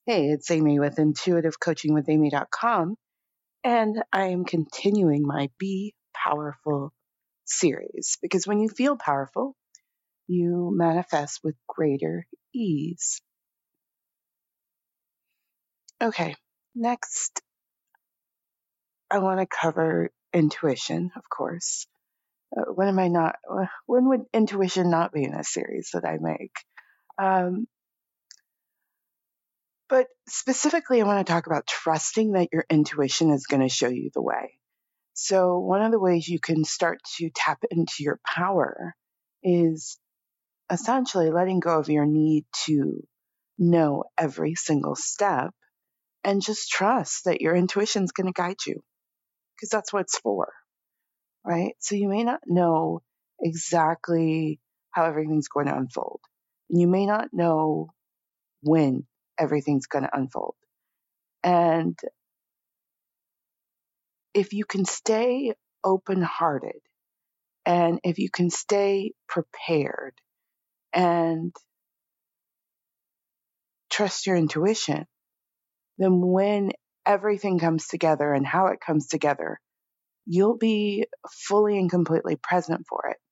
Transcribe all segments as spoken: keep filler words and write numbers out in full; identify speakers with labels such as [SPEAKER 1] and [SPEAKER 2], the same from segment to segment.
[SPEAKER 1] Hey, it's Amy with intuitive coaching with amy dot com, and I am continuing my Be Powerful series because when you feel powerful, you manifest with greater ease. Okay, next, I want to cover intuition, of course. Uh, when am I not? uh, When would intuition not be in a series that I make? Um, but specifically, I want to talk about trusting that your intuition is going to show you the way. So, one of the ways you can start to tap into your power is essentially letting go of your need to know every single step and just trust that your intuition is going to guide you because that's what it's for, right? So, you may not know exactly how everything's going to unfold, and you may not know when everything's going to unfold. And if you can stay open hearted and if you can stay prepared and trust your intuition, then when everything comes together and how it comes together, you'll be fully and completely present for it.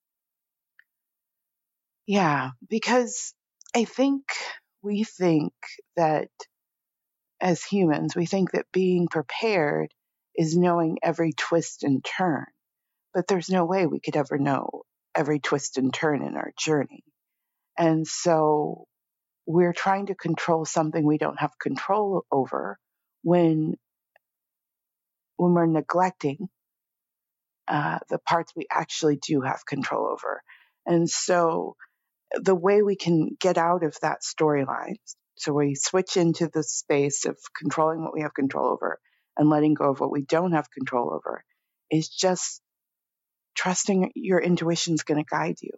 [SPEAKER 1] Yeah, because I think we think that as humans, we think that being prepared is knowing every twist and turn, but there's no way we could ever know every twist and turn in our journey. And so we're trying to control something we don't have control over when when we're neglecting uh, the parts we actually do have control over. And so the way we can get out of that storyline, so we switch into the space of controlling what we have control over and letting go of what we don't have control over, is just trusting your intuition's going to guide you.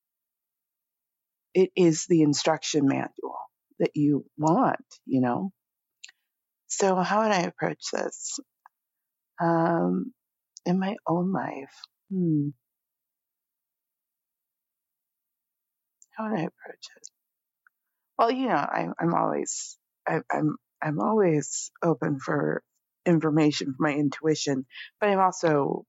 [SPEAKER 1] It is the instruction manual that you want, you know? So how would I approach this? Um, in my own life, hmm, how would I approach it? Well, you know, I, I'm always, I, I'm, I'm always open for information from my intuition, but I'm also,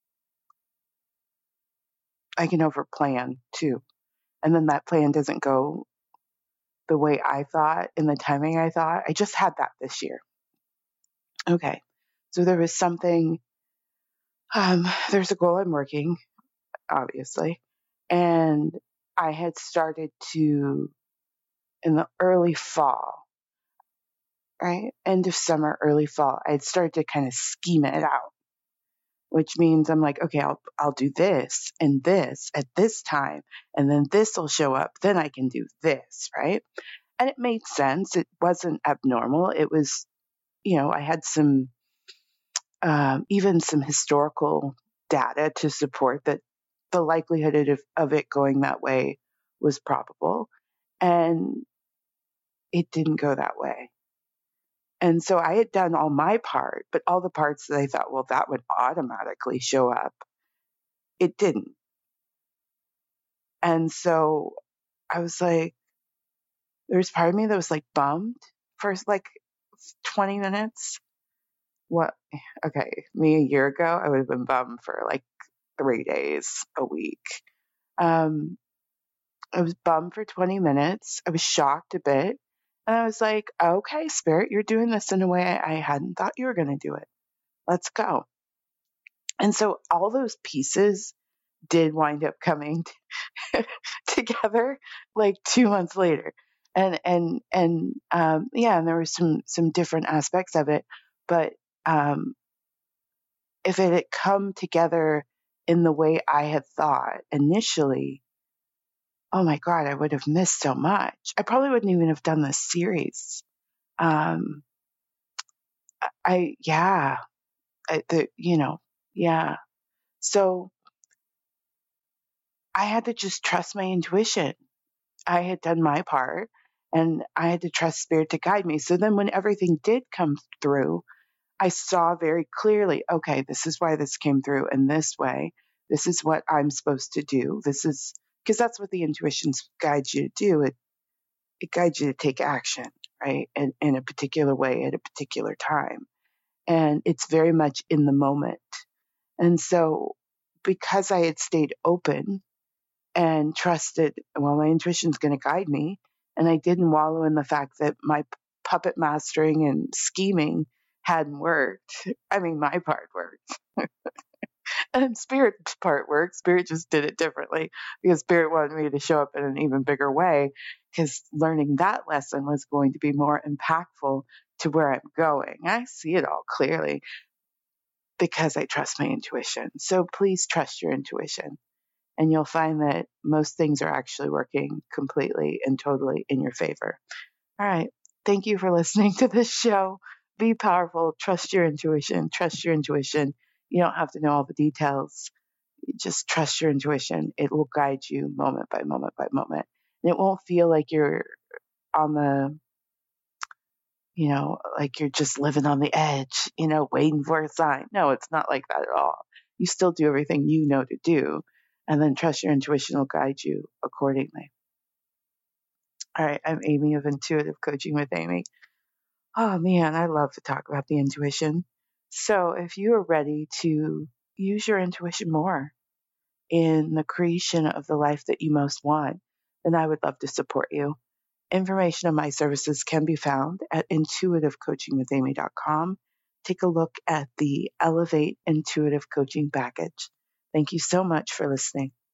[SPEAKER 1] I can overplan too. And then that plan doesn't go the way I thought in the timing I thought. I just had that this year. Okay. So there was something, um, there's a goal I'm working, obviously. And I had started to, in the early fall, right? End of summer, early fall, I had started to kind of scheme it out, which means I'm like, okay, I'll, I'll do this and this at this time, and then this will show up. Then I can do this, right? And it made sense. It wasn't abnormal. It was, you know, I had some, um, even some historical data to support that the likelihood of, of it going that way was probable. And it didn't go that way. And so I had done all my part, but all the parts that I thought, well, that would automatically show up, it didn't. And so I was like, there was part of me that was like bummed for like twenty minutes. What? Okay. Me a year ago, I would have been bummed for like three days a week. Um, I was bummed for twenty minutes. I was shocked a bit. And I was like, okay, Spirit, you're doing this in a way I hadn't thought you were going to do it. Let's go. And so all those pieces did wind up coming t- together like two months later. And, and, and, um, yeah, and there were some, some different aspects of it, but, um, if it had come together in the way I had thought initially, oh my God, I would have missed so much. I probably wouldn't even have done this series. Um, I, yeah, I, the, you know, yeah. So I had to just trust my intuition. I had done my part and I had to trust Spirit to guide me. So then when everything did come through, I saw very clearly, okay, this is why this came through in this way. This is what I'm supposed to do. This is because that's what the intuition guides you to do. It, it guides you to take action. right? And in a particular way at a particular time. And it's very much in the moment. And so because I had stayed open and trusted, well, my intuition's going to guide me, and I didn't wallow in the fact that my puppet mastering and scheming hadn't worked. I mean, my part worked. And Spirit's part worked. Spirit just did it differently because Spirit wanted me to show up in an even bigger way, because learning that lesson was going to be more impactful to where I'm going. I see it all clearly because I trust my intuition. So please trust your intuition, and you'll find that most things are actually working completely and totally in your favor. All right. Thank you for listening to this show. Be powerful. Trust your intuition. Trust your intuition. You don't have to know all the details. Just trust your intuition. It will guide you moment by moment by moment. And it won't feel like you're on the, you know, like you're just living on the edge, you know, waiting for a sign. No, it's not like that at all. You still do everything you know to do, and then trust your intuition will guide you accordingly. All right. I'm Amy of Intuitive Coaching with Amy. Oh man, I love to talk about the intuition. So if you are ready to use your intuition more in the creation of the life that you most want, then I would love to support you. Information on my services can be found at intuitive coaching with amy dot com. Take a look at the Elevate Intuitive Coaching Package. Thank you so much for listening.